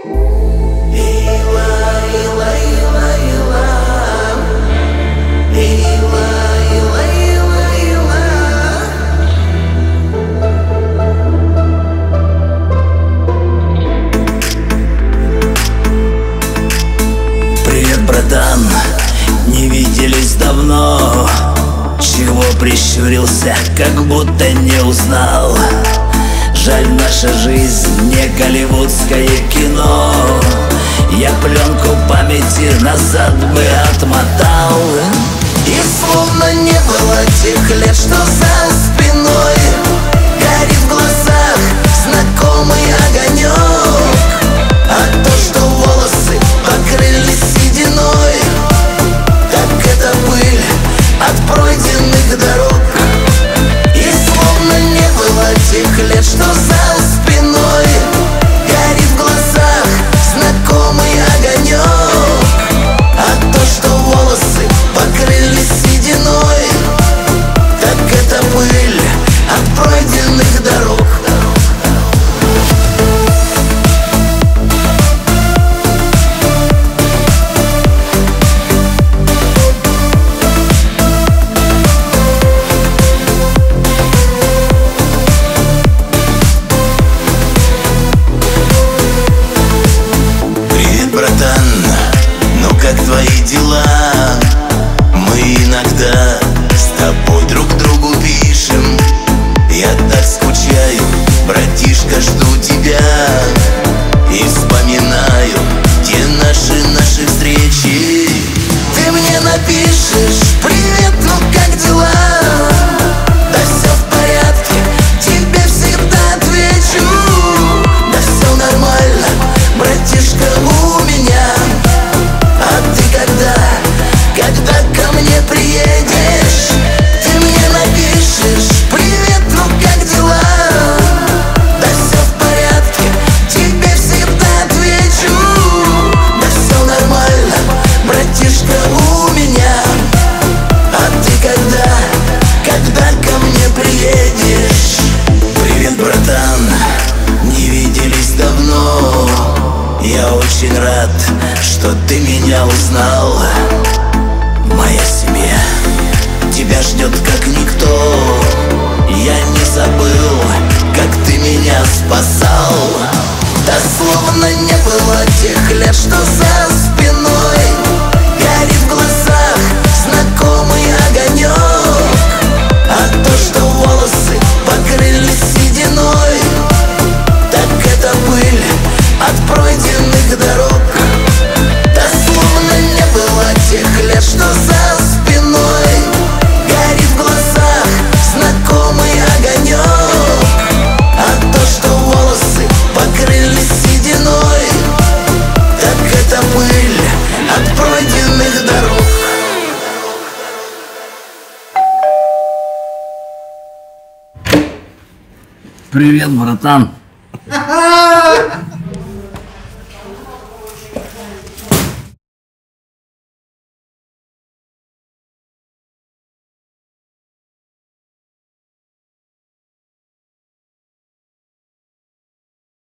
Привет, братан, не виделись давно. Чего прищурился, как будто не узнал? Жаль, наша жизнь не голливудское кино. Я пленку памяти назад бы отмотал. И словно не было тех лет, что за спиной горит в глазах знакомый огонек. А то, что волосы покрылись сединой, так это пыль от пройденных дорог. И словно не было тех лет, что за спиной горит в глазах знакомый огонек. А то, что волосы покрылись сединой, так это пыль от пройденных дорог. Братан, ну как твои дела? Мы иногда с тобой друг другу пишем. Я так скучаю, братишка, жду тебя. И вспоминаю те наши встречи. Ты мне напишешь: привет, ну как дела? Да все в порядке, тебе всегда отвечу: да все нормально, братишка, у меня. А ты когда ко мне приедешь, ты мне напишешь: привет, ну как дела? Да все в порядке, тебе всегда отвечу: да все нормально, братишка, у меня. А ты когда ко мне приедешь? Привет, братан, не виделись давно. Я очень рад, что ты меня узнал. Моя семья тебя ждет как никто. Я не забыл, как ты меня спасал. Да словно не было тех лет, что за спиной горит в глазах знакомый огонек. А то, что волосы покрылись сединой, так это пыль от пройденных дорог. Да словно не было тех лет, что за спиной горит в глазах знакомый огонек. А то, что волосы покрылись сединой, так это пыль от пройденных дорог. Привет, братан.